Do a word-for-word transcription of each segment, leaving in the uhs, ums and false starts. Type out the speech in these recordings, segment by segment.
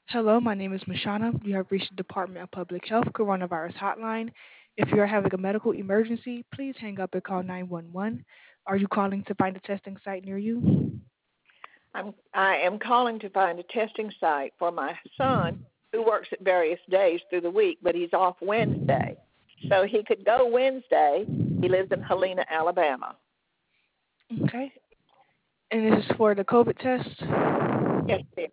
Hello, my name is Mashana. You have reached the Department of Public Health Coronavirus Hotline. If you are having a medical emergency, please hang up and call nine one one. Are you calling to find a testing site near you? I'm, I am calling to find a testing site for my son who works at various days through the week, but he's off Wednesday. So he could go Wednesday. He lives in Helena, Alabama. Okay. And this is for the COVID test? Yes, ma'am.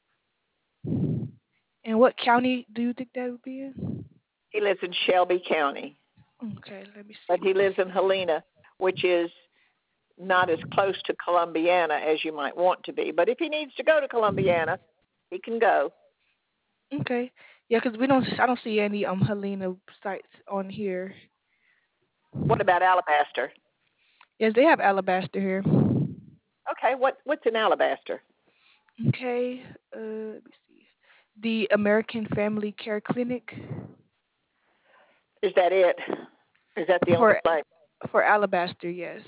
And what county do you think that would be in? He lives in Shelby County, Okay, let me but see. he lives in Helena, which is not as close to Columbiana as you might want to be. But if he needs to go to Columbiana, he can go. Okay. Yeah, 'cause we don't, I don't see any um Helena sites on here. What about Alabaster? Yes, they have Alabaster here. Okay, what what's in Alabaster? Okay. Uh, let me see. The American Family Care Clinic Is that it? Is that the only for place? for Alabaster, yes.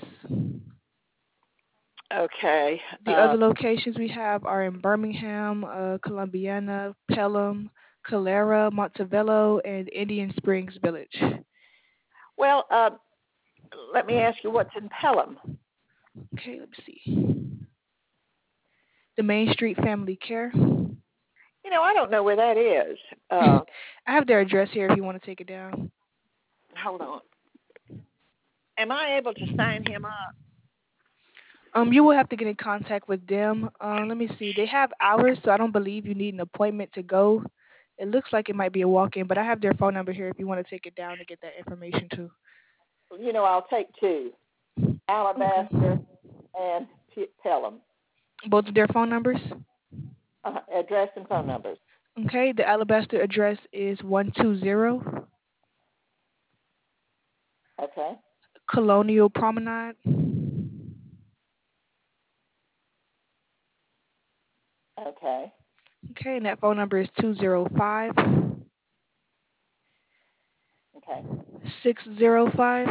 Okay. The Uh, other locations we have are in Birmingham, uh, Columbiana, Pelham, Calera, Montevello, and Indian Springs Village. well, uh, let me ask you what's in Pelham. Okay, let me see. The Main Street Family Care. You know, I don't know where that is. I Uh, have their address here if you want to take it down. hold on. Am I able to sign him up? Um, you will have to get in contact with them. Um, let me see. They have hours, so I don't believe you need an appointment to go. It looks like it might be a walk-in, but I have their phone number here if you want to take it down to get that information too. You know, I'll take two: Alabaster Okay. and P- Pelham. Both of their phone numbers? Uh, address and phone numbers. Okay, the Alabaster address is one two zero Okay. Colonial Promenade. Okay. Okay, and that phone number is two zero five Okay. six zero five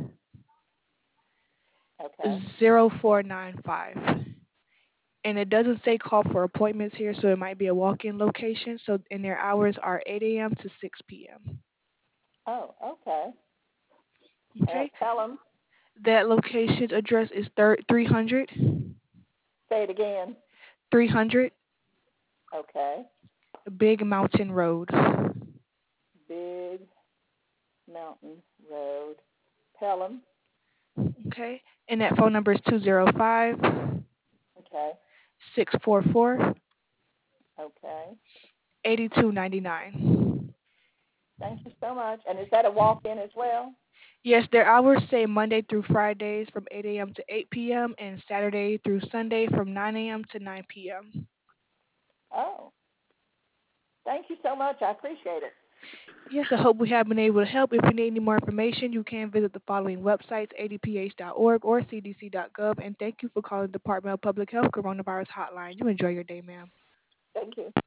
Okay. zero four nine five. And it doesn't say call for appointments here, so it might be a walk-in location. So, and their hours are eight a m to six p m. Oh, okay. Okay, At Pelham. that location's address is thir- three hundred Say it again. three hundred Okay. Big Mountain Road. Big Mountain Road, Pelham. Okay, and that phone number is two zero five Okay. six four four Okay. eighty two ninety nine. Thank you so much. And is that a walk-in as well? Yes, their hours say Monday through Fridays from eight a m to eight p m and Saturday through Sunday from nine a m to nine p m. Oh, thank you so much. I appreciate it. Yes, I hope we have been able to help. If you need any more information, you can visit the following websites, a d p h dot org or c d c dot gov. And thank you for calling the Department of Public Health Coronavirus Hotline. You enjoy your day, ma'am. Thank you.